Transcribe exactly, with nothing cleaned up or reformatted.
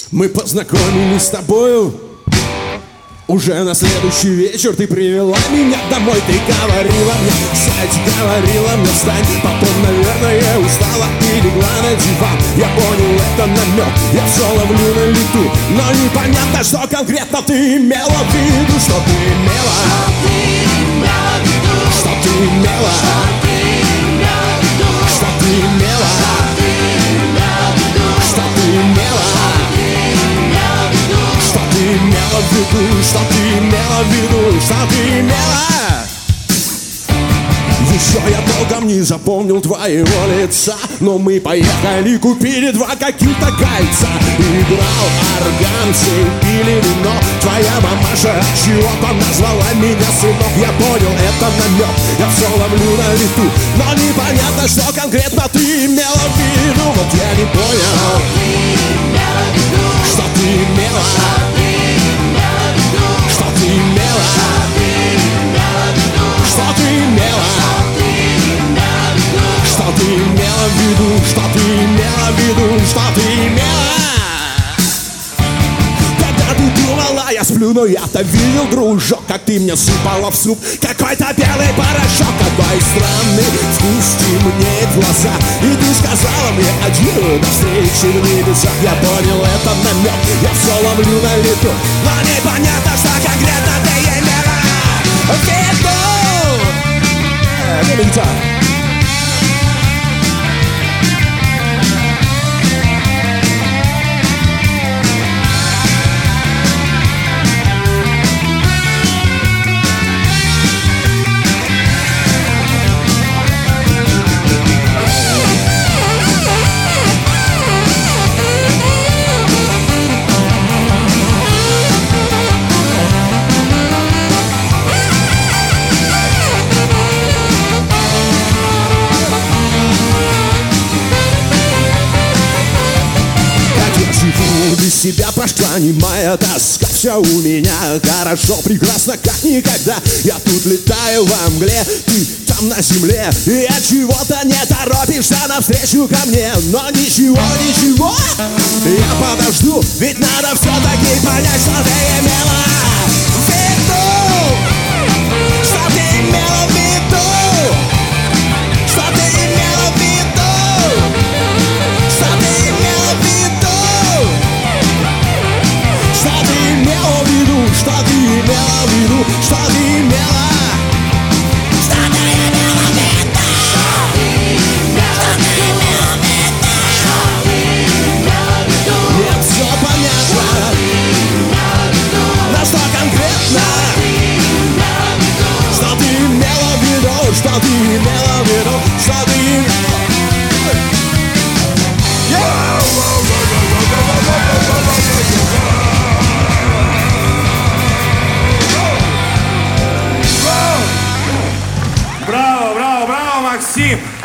Мы познакомились с тобою уже на следующий вечер. Ты привела меня домой, ты говорила мне сядь, говорила мне встань. Потом, наверное, устала и легла на диван. Я понял, это намек, я все ловлю на лету. Но непонятно, что конкретно ты имела в виду. Что ты имела? Что ты имела? Что ты имела? Что ты имела? Что ты имела в виду? Что ты имела в виду? Что ты имела? Еще я толком не запомнил твоего лица, но мы поехали, купили два каких-то кольца. Играл орган, все пили вино. Твоя мамаша чего-то назвала меня сынок. Я понял, это намек, я все ловлю на лету. Но непонятно, что конкретно ты имела в виду. Вот я не понял, что ты имела. Что ты имела? Что ты имела? Что ты имела в виду? Что ты имела в виду? Что ты имела? Когда ты думала, я сплю, но я-то видел, дружок, как ты мне сыпала в суп какой-то белый порошок. Какой странный вкус темнеет в глаза. И ты сказала мне адью, до встречи в небесах. Я понял, это намек, я все ловлю на лету. Но непонятно, что конкретно ты имела в виду. Give me time. Без себя прошла немая тоска. Все у меня хорошо, прекрасно, как никогда. Я тут летаю во мгле, ты там на земле. И от чего-то не торопишься навстречу ко мне. Но ничего, ничего, я подожду. Ведь надо все-таки понять, что ты имела в виду. Что ты имела в виду? Что ты имела в виду? Что ты имела в виду? Что ты имела в виду? Что ты имела в виду? Что ты имела? Что ты имела в виду? Что ты имела в виду? Нет, все понятно. Но что конкретно? Что ты имела в виду? Что ты имела в виду? Что ты имела? Браво, браво, браво, Максим!